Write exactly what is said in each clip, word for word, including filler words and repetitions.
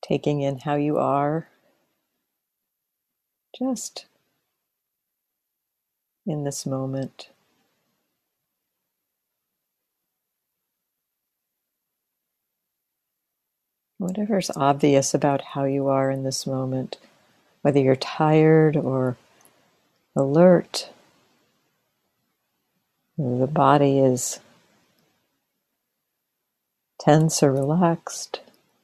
taking in how you are, just in this moment. Whatever's obvious about how you are in this moment, whether you're tired or alert, whether the body is tense or relaxed,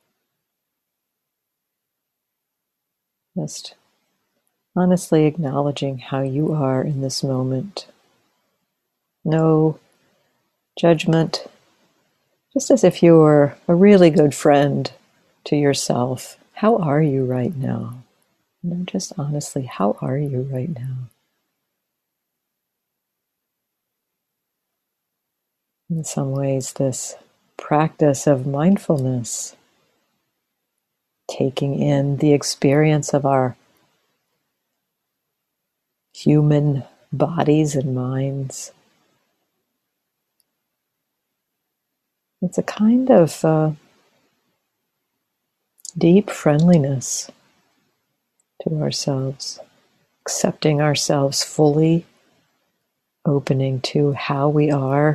just honestly acknowledging how you are in this moment. No judgment, just as if you were a really good friend to yourself. How are you right now? You know, just honestly, how are you right now? In some ways, this practice of mindfulness, taking in the experience of our human bodies and minds, it's a kind of uh, deep friendliness to ourselves, accepting ourselves fully, opening to how we are,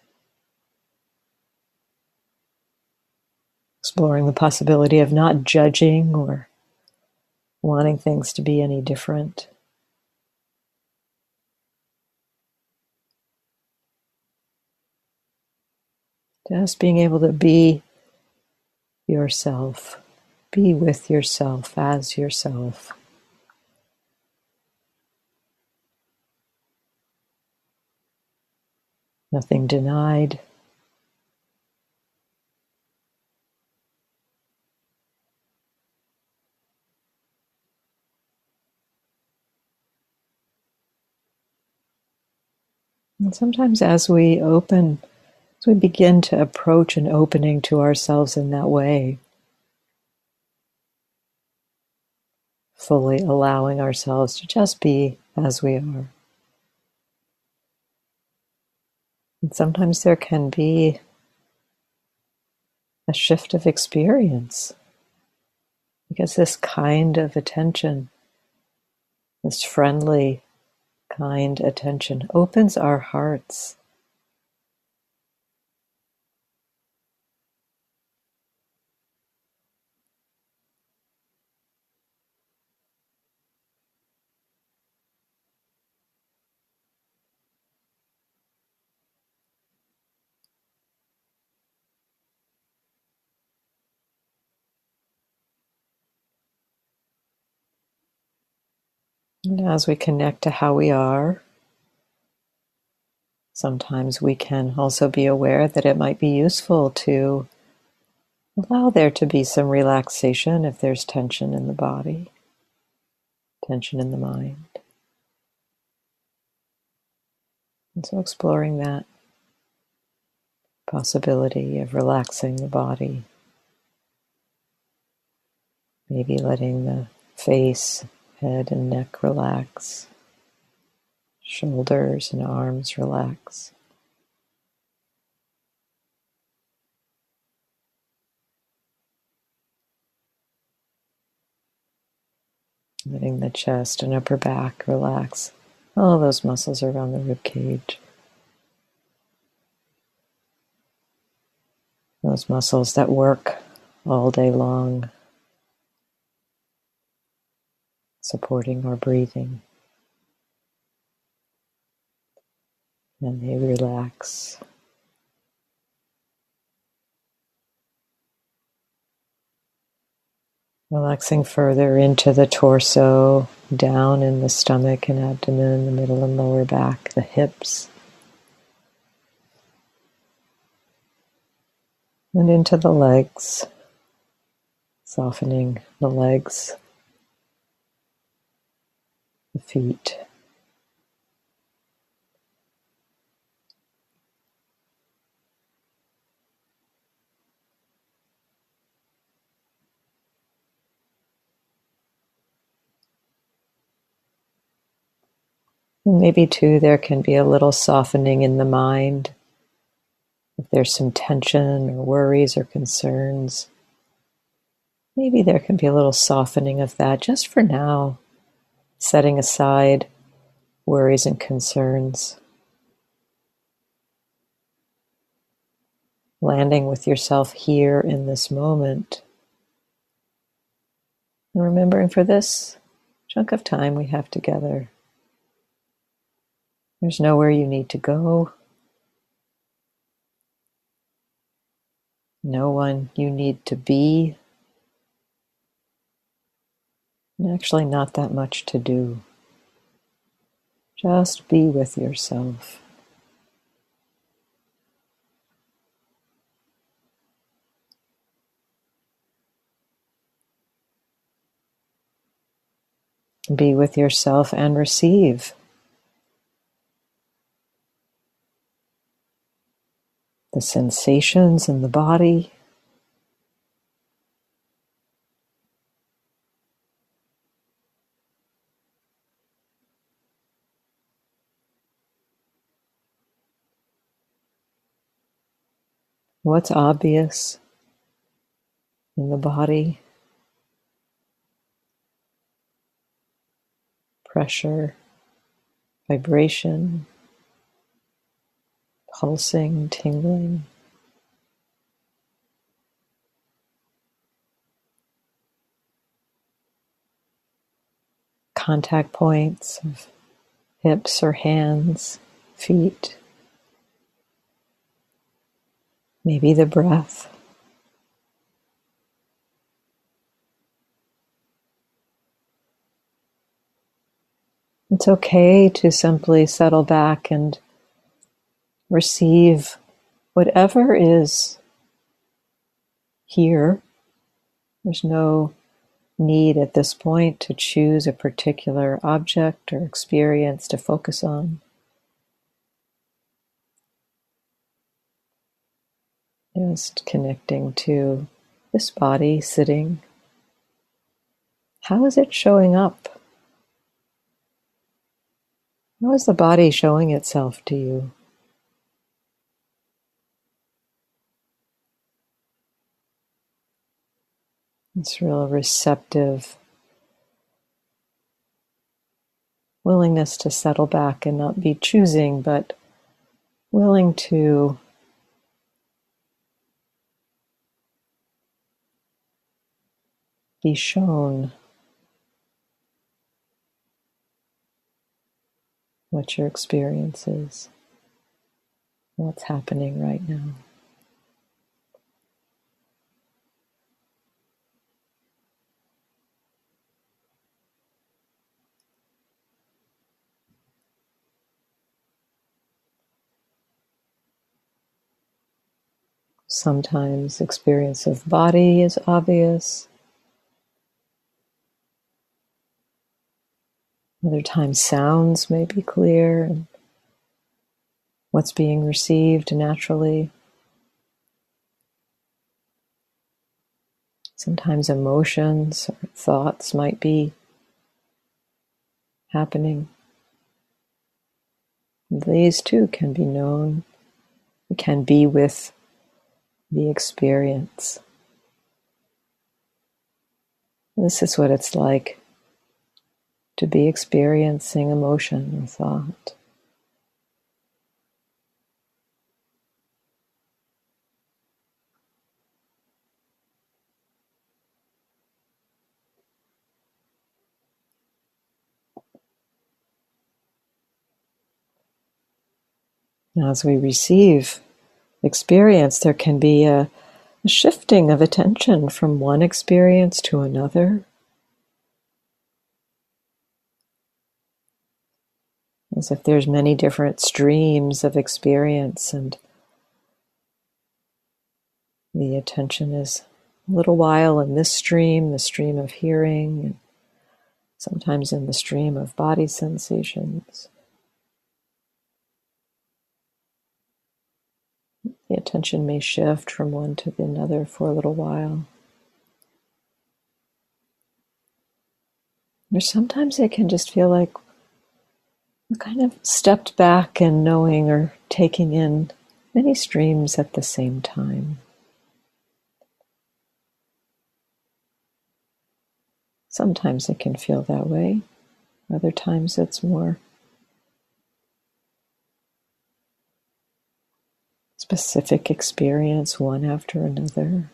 exploring the possibility of not judging or wanting things to be any different. Just being able to be yourself, be with yourself as yourself. Nothing denied. And sometimes as we open, as we begin to approach an opening to ourselves in that way, fully allowing ourselves to just be as we are. And sometimes there can be a shift of experience, because this kind of attention, this friendly, kind attention, opens our hearts. And as we connect to how we are, sometimes we can also be aware that it might be useful to allow there to be some relaxation if there's tension in the body, tension in the mind. And so exploring that possibility of relaxing the body, maybe letting the face, head and neck relax, shoulders and arms relax. Letting the chest and upper back relax, all those muscles around the rib cage. Those muscles that work all day long, supporting our breathing. And they relax. Relaxing further into the torso, down in the stomach and abdomen, the middle and lower back, the hips. And into the legs, softening the legs, the feet. And maybe too, there can be a little softening in the mind. If there's some tension or worries or concerns, maybe there can be a little softening of that just for now, setting aside worries and concerns, landing with yourself here in this moment, and remembering for this chunk of time we have together, there's nowhere you need to go, no one you need to be, and actually not that much to do. Just be with yourself. Be with yourself and receive the sensations in the body, what's obvious in the body, pressure, vibration, pulsing, tingling. Contact points of hips or hands, feet, maybe the breath. It's okay to simply settle back and receive whatever is here. There's no need at this point to choose a particular object or experience to focus on. Just connecting to this body sitting. How is it showing up? How is the body showing itself to you? This real receptive willingness to settle back and not be choosing, but willing to be shown what your experience is, what's happening right now. Sometimes experience of body is obvious. Other times sounds may be clear and what's being received naturally. Sometimes emotions or thoughts might be happening. These too can be known. We can be with the experience. This is what it's like to be experiencing emotion or thought. Now, as we receive experience, there can be a, a shifting of attention from one experience to another. As if there's many different streams of experience, and the attention is a little while in this stream, the stream of hearing, and sometimes in the stream of body sensations. The attention may shift from one to another for a little while. Or sometimes it can just feel like we're kind of stepped back and knowing or taking in many streams at the same time. Sometimes it can feel that way. Other times it's more specific experience, one after another.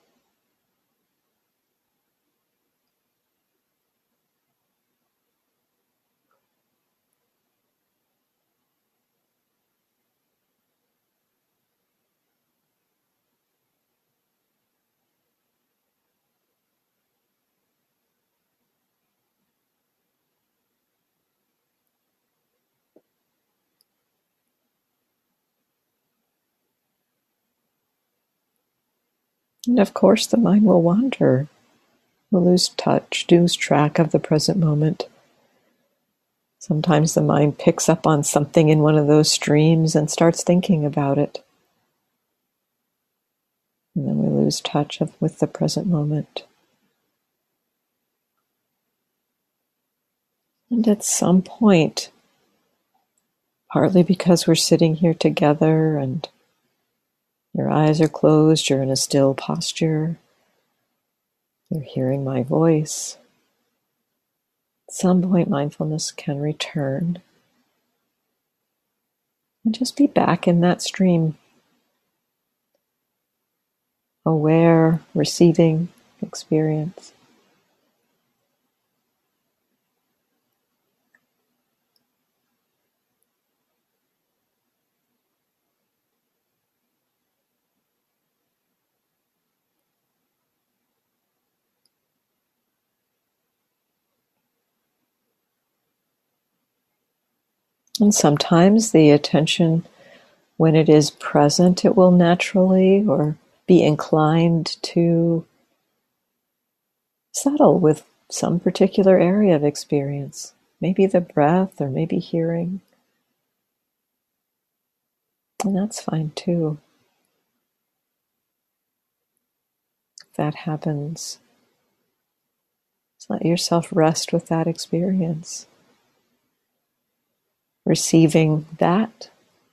And of course, the mind will wander. We'll lose touch, lose track of the present moment. Sometimes the mind picks up on something in one of those streams and starts thinking about it. And then we lose touch of, with the present moment. And at some point, partly because we're sitting here together and your eyes are closed, you're in a still posture, you're hearing my voice. At some point, mindfulness can return and just be back in that stream, aware, receiving experience. And sometimes the attention, when it is present, it will naturally or be inclined to settle with some particular area of experience. Maybe the breath or maybe hearing. And that's fine too. If that happens, just let yourself rest with that experience. Receiving that.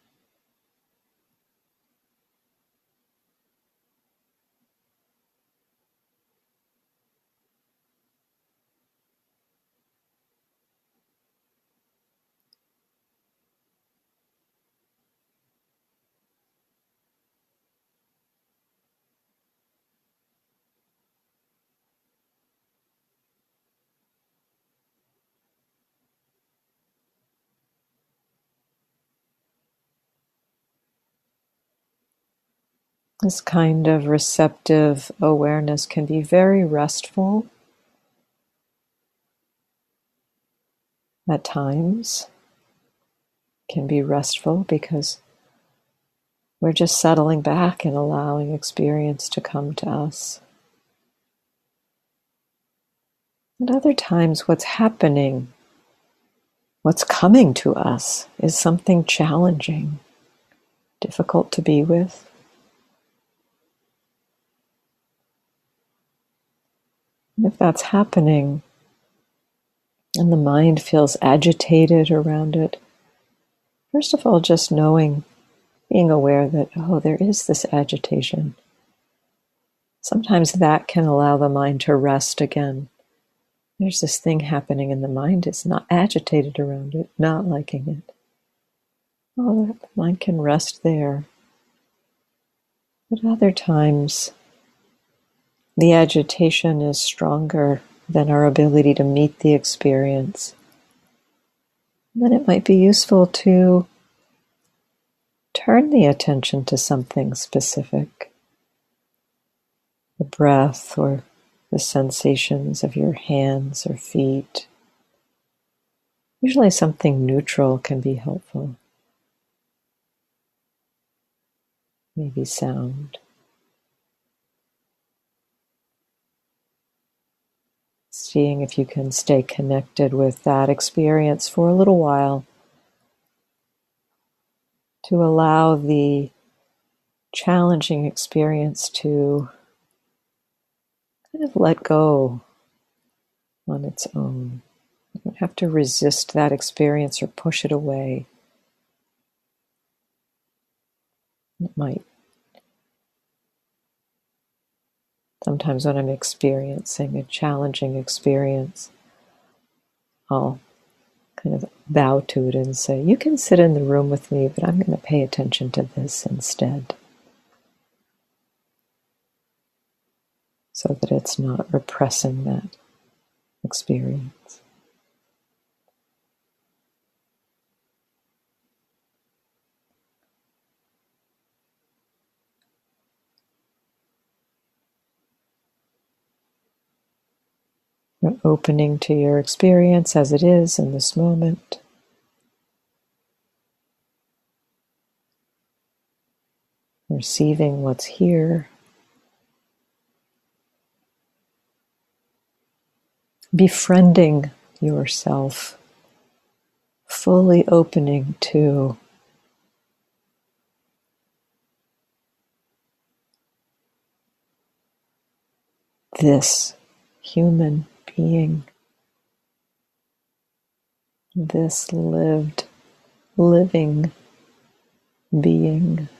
This kind of receptive awareness can be very restful at times. Can be restful because we're just settling back and allowing experience to come to us. And other times what's happening, what's coming to us is something challenging, difficult to be with. And if that's happening and the mind feels agitated around it, first of all, just knowing, being aware that, oh, there is this agitation. Sometimes that can allow the mind to rest again. There's this thing happening and the mind is not agitated around it, not liking it. Oh, the mind can rest there. But other times, the agitation is stronger than our ability to meet the experience. And then it might be useful to turn the attention to something specific. The breath or the sensations of your hands or feet. Usually something neutral can be helpful. Maybe sound. Seeing if you can stay connected with that experience for a little while, to allow the challenging experience to kind of let go on its own. You don't have to resist that experience or push it away. It might Sometimes when I'm experiencing a challenging experience, I'll kind of bow to it and say, you can sit in the room with me, but I'm going to pay attention to this instead, so that it's not repressing that experience. You're opening to your experience as it is in this moment. Receiving what's here. Befriending yourself. Fully opening to this human being. This lived, living being.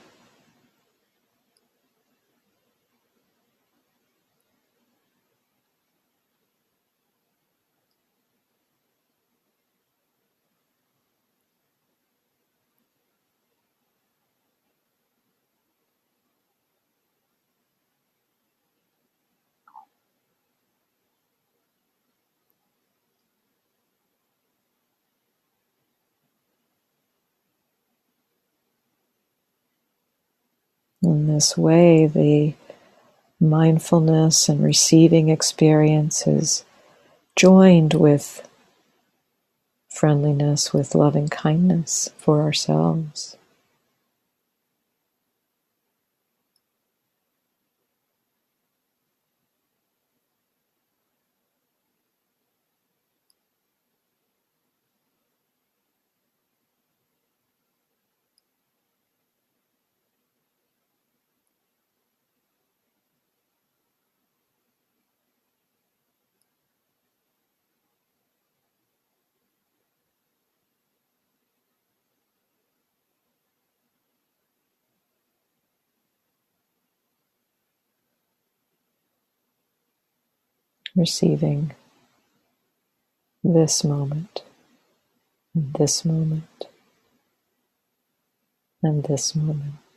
In this way, the mindfulness and receiving experience is joined with friendliness, with loving kindness for ourselves. Receiving this moment, and this moment, and this moment.